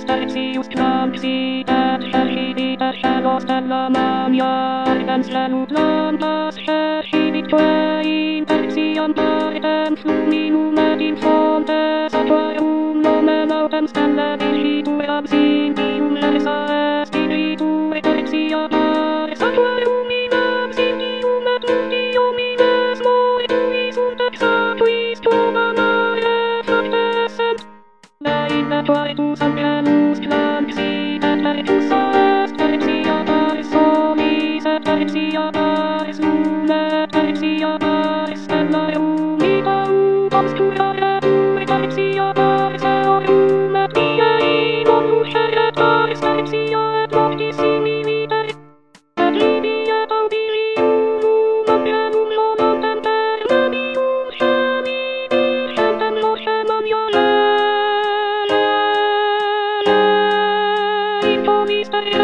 Starcius Clamsi, et Shashidi, et Shalos, et Lamania, et Salulandas, Shashidi, Twain, et Sianta, et Fluminum, et Infontes, Aquarium, Nomen, Autem, Stella, Digitu, et Absindium, Lesa, Estinitu, et Siata, et Aquarium, in Absindium, et Mundium, in Esmo, et Uisunt, et Satuis, Tobana, et Factescent. Lainatoritus angelus clanxi, et peritus est, periciata solis, et periciata lume, periciata stella umida obscura et periciata eorum, et diei non luce et pericia et noctissimi vitae, et libi et aubilium angelum volantem termanium scemi virgentem nocem maniole. Vista